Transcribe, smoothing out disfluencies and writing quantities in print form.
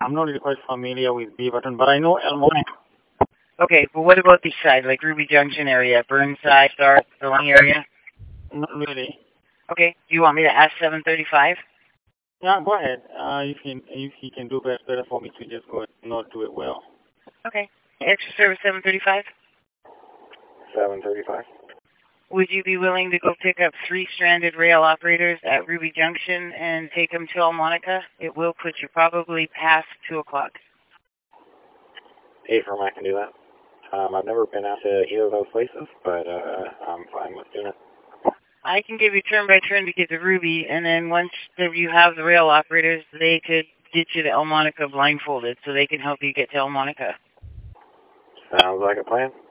I'm not really quite familiar with Beaverton, but I know El Monica. Okay, but what about this side, like Ruby Junction area, Burnside, Stark, the long area? Not really. Okay, do you want me to ask 735? Yeah, go ahead. If he can do better for me to just go and not do it well. Okay. Extra service 735? 735. Would you be willing to go pick up 3 stranded rail operators at Ruby Junction and take them to El Monica? It will put you probably past 2 o'clock. 8 from I can do that. I've never been out to either of those places, but I'm fine with doing it. I can give you turn by turn to get to Ruby, and then once you have the rail operators, they could get you to El Monica blindfolded, so they can help you get to El Monica. Sounds like a plan.